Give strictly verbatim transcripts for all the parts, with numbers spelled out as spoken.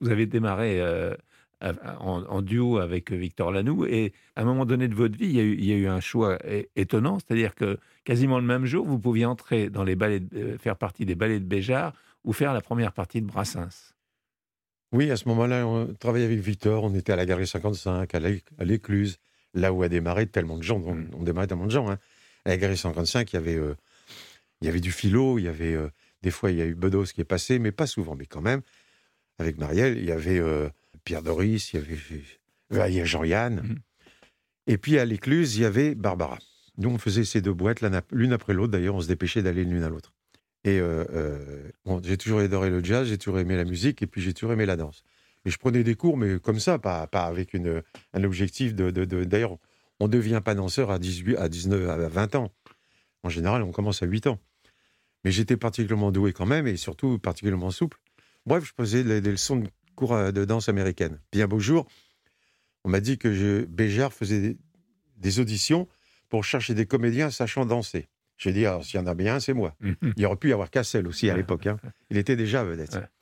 vous avez démarré, heu, av en en duo avec Victor Lanoux et à un moment donné de votre vie, il y a eu il y a eu un choix é étonnant, c'est-à-dire que quasiment le même jour, vous pouviez entrer dans les ballets d heu, faire partie des ballets de Béjart ou faire la première partie de Brassens. Oui, à ce moment-là, on travaillait avec Victor, on était à la Galerie cinquante-cinq, à l'Éc à l'Écluse, là où a démarré tellement de gens, ont Mmh. ont démarré tellement de gens, hein. À la Galerie cinquante-cinq, il y avait, heu, il y avait du philo, il y avait, heu, des fois, il y a eu Bedos qui est passé, mais pas souvent, mais quand même, avec Marielle, il y avait, heu, Pierre Doris, il y avait bah, il y a Jean-Yann Mmh. et puis à l'Écluse, il y avait Barbara. Nous, on faisait ces deux boîtes l'un ap l'une après l'autre, d'ailleurs, on se dépêchait d'aller l'une à l'autre et heu heu, bon, j'ai toujours adoré le jazz, j'ai toujours aimé la musique et puis j'ai toujours aimé la danse et je prenais des cours, mais comme ça, pas pas avec une, un objectif de de de d'ailleurs, on ne devient pas danseur à dix-huit à dix-neuf, à vingt ans. En général, on commence à huit ans. Mais j'étais particulièrement doué quand même et surtout particulièrement souple. Bref, je faisais des des leçons de cours, heu, de danse américaine. Puis un beau jour, on m'a dit que je Béjart faisait des des auditions pour chercher des comédiens sachant danser. J'ai dit: «Alors s'il y en a bien un, c'est moi». Mmh mh. Il y aurait pu y avoir Cassel aussi à Ouais, l'époque, hein. Il était déjà vedette ouais.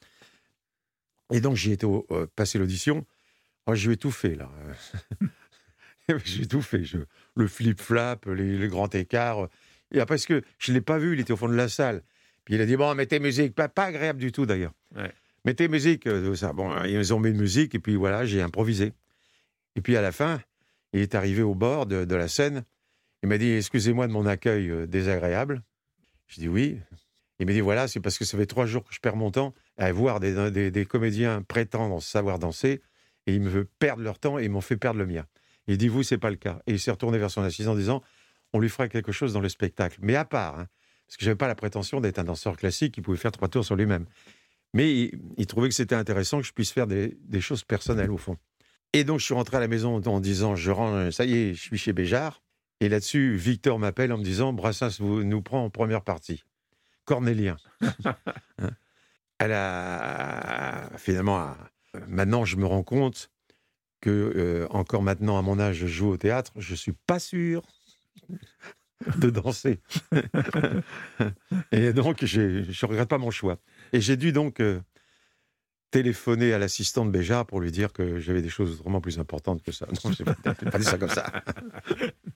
et donc j'y étais au heu, passer l'audition. Oh, je lui ai tout fait là, heu, j'ai tout fait, je le flip-flap, les les grands écarts, heu et après parce que je l'ai pas vu, il était au fond de la salle. Puis il a dit: «Bon, mettez musique», pas pas agréable du tout d'ailleurs. Ouais. «Mettez musique», heu, tout ça. Bon, ils ont mis une musique et puis voilà, j'ai improvisé et puis à la fin, il est arrivé au bord de de la scène. Il m'a dit: «Excusez-moi de mon accueil, heu, désagréable». Je dis: «Oui». Il m'a dit: «Voilà, c'est parce que ça fait trois jours que je perds mon temps à voir des des des comédiens prétendre savoir danser et ils me veulent perdre leur temps et ils m'ont fait perdre le mien». Il dit: «Vous, c'est pas le cas» et il s'est retourné vers son assistant en disant: «On lui fera quelque chose dans le spectacle, mais à part, hein». Parce que j'avais pas la prétention d'être un danseur classique qui pouvait faire trois tours sur lui-même. Mais il il trouvait que c'était intéressant que je puisse faire des des choses personnelles, au fond. Et donc je suis rentré à la maison en disant: «Je rentre, ça y est, je suis chez Béjart» et là-dessus, Victor m'appelle en me disant: «Brassens vous nous prend en première partie. Cornélien». Hein? Elle a finalement, a maintenant je me rends compte que, heu, encore maintenant à mon âge, je joue au théâtre, je suis pas sûr de danser. Et donc j'ai je regrette pas mon choix. Et j'ai dû donc, heu, téléphoner à l'assistant de Béjart pour lui dire que j'avais des choses vraiment plus importantes que ça. Non, j'ai pas j'ai pas dit ça comme ça.